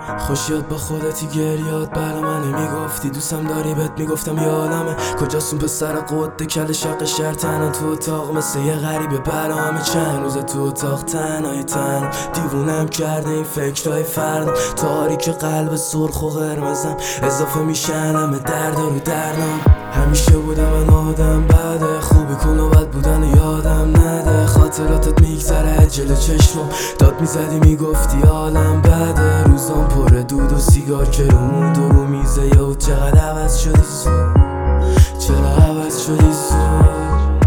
خوشیات با خودتی گریات برا منه میگفتی دوستم داری بهت میگفتم یادمه کجاست اون پسر قد کل شق شهر تنها تو اتاق مثل یه غریبه برا همه چند روز تو اتاق تنهای تن دیوونم کرده این فکرهای فردا تاریک قلب سرخ و قرمزم اضافه میشن همه درد رو دردم همیشه بودم من آدم بده خوبی کن و بد بودن یادم نده خاطراتت میگذره جلو چشمم داد میزدی میگفتی حالم بده روزام پر دود و سیگار که رو موند و رو میزه یا چقدر عوض شدی زود چرا عوض شدی زود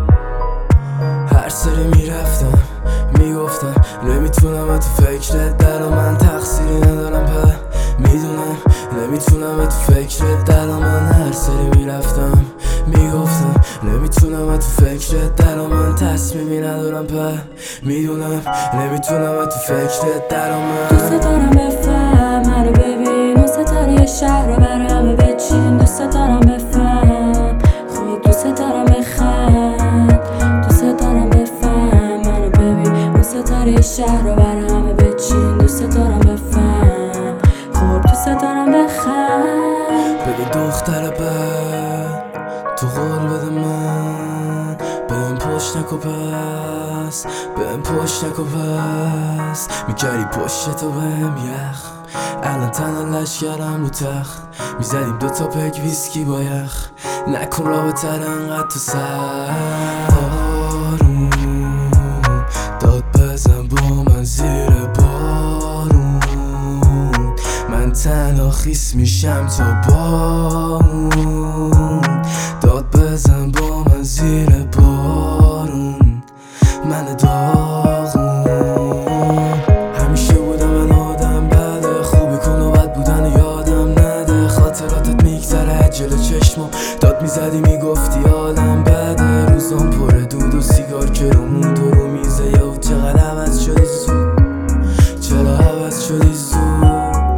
هر سری میرفتم میگفتم نمیتونم تو فکرت در و من تقصیری ندارم میدونم نمیتونم تو فکرت در و من هر سری میرفتم میگفتم نمیتونم تو فکرت در و من تصمیمی ندارم میدونم نمیتونم تو فکرت در و من دوست دارم بفهم منو ببین اون ستاره شهر رو برای همه بچین دوست دارم بفهم خب دوست دارم بخند دوست دارم بفهم منو ببین اون ستاره شهر رو برای همه بچین دوست دارم بفهم خب دوست دارم بخند ببین دختر بد تو قول بده من بهم پشت نکو پس بهم پشت نکو پس میکردی پشت تو بهم یخ الان تنها لشکرم رو تخت میزدیم دوتا پک ویسکی با یخ نکن رابطه انقدر تو سر آروم داد بزن با من زیر بارون من تنها خیس میشم تا بارون داد بزن با من زیر بارون من داغون همیشه بودم من آدم بده خوبی کن و بد بودن یادم نده خاطراتت میگذره جلو چشمم داد میزدی میگفتی حالم بده روزام پر دود و سیگار که رو موند و رو میزه یا چقدر عوض شدی زود چرا عوض شدی زود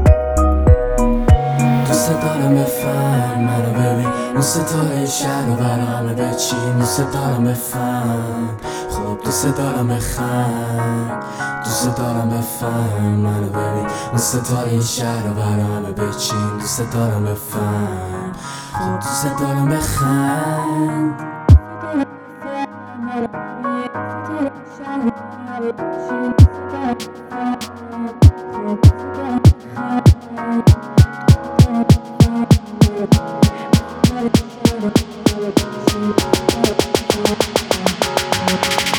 دوست دارم بفهم منو ببین اون ستاره شهر رو برا همه بچین دوست دارم بفهم خب دوست دارم بخند دوست دارم بفهم منو ببین اون ستاره شهر رو برا همه بچین دوست دارم بفهم خب دوست دارم بخند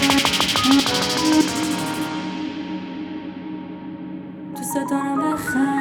دوست دارم بخند